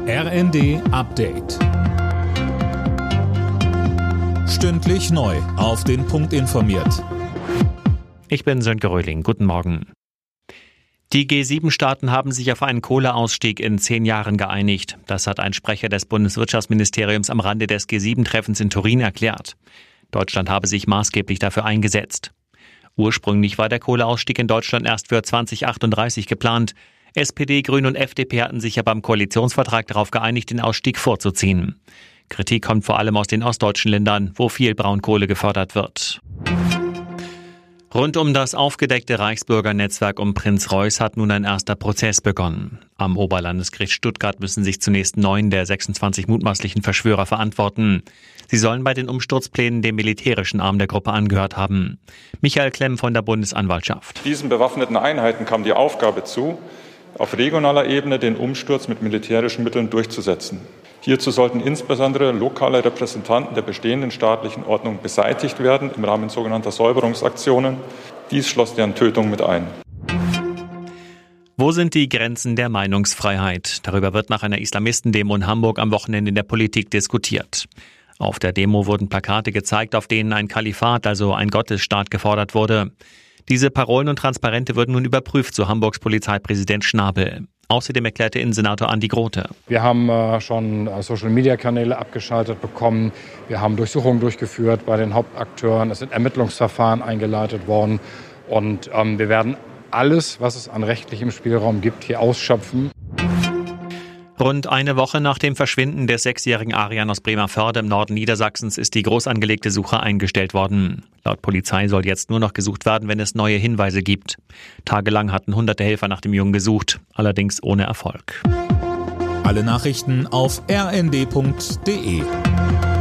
RND Update. Stündlich neu auf den Punkt informiert. Ich bin Sönke Röhling. Guten Morgen. Die G7-Staaten haben sich auf einen Kohleausstieg in 10 Jahren geeinigt. Das hat ein Sprecher des Bundeswirtschaftsministeriums am Rande des G7-Treffens in Turin erklärt. Deutschland habe sich maßgeblich dafür eingesetzt. Ursprünglich war der Kohleausstieg in Deutschland erst für 2038 geplant. SPD, Grüne und FDP hatten sich ja beim Koalitionsvertrag darauf geeinigt, den Ausstieg vorzuziehen. Kritik kommt vor allem aus den ostdeutschen Ländern, wo viel Braunkohle gefördert wird. Rund um das aufgedeckte Reichsbürgernetzwerk um Prinz Reuß hat nun ein erster Prozess begonnen. Am Oberlandesgericht Stuttgart müssen sich zunächst 9 der 26 mutmaßlichen Verschwörer verantworten. Sie sollen bei den Umsturzplänen dem militärischen Arm der Gruppe angehört haben. Michael Klemm von der Bundesanwaltschaft. Diesen bewaffneten Einheiten kam die Aufgabe zu, auf regionaler Ebene den Umsturz mit militärischen Mitteln durchzusetzen. Hierzu sollten insbesondere lokale Repräsentanten der bestehenden staatlichen Ordnung beseitigt werden im Rahmen sogenannter Säuberungsaktionen. Dies schloss deren Tötung mit ein. Wo sind die Grenzen der Meinungsfreiheit? Darüber wird nach einer Islamistendemo in Hamburg am Wochenende in der Politik diskutiert. Auf der Demo wurden Plakate gezeigt, auf denen ein Kalifat, also ein Gottesstaat, gefordert wurde. Diese Parolen und Transparente würden nun überprüft, so Hamburgs Polizeipräsident Schnabel. Außerdem erklärte Innensenator Andi Grote. Wir haben schon Social-Media-Kanäle abgeschaltet bekommen. Wir haben Durchsuchungen durchgeführt bei den Hauptakteuren. Es sind Ermittlungsverfahren eingeleitet worden. Und wir werden alles, was es an rechtlichem Spielraum gibt, hier ausschöpfen. Rund eine Woche nach dem Verschwinden des 6-jährigen Arian aus Bremervörde im Norden Niedersachsens ist die groß angelegte Suche eingestellt worden. Laut Polizei soll jetzt nur noch gesucht werden, wenn es neue Hinweise gibt. Tagelang hatten hunderte Helfer nach dem Jungen gesucht, allerdings ohne Erfolg. Alle Nachrichten auf rnd.de.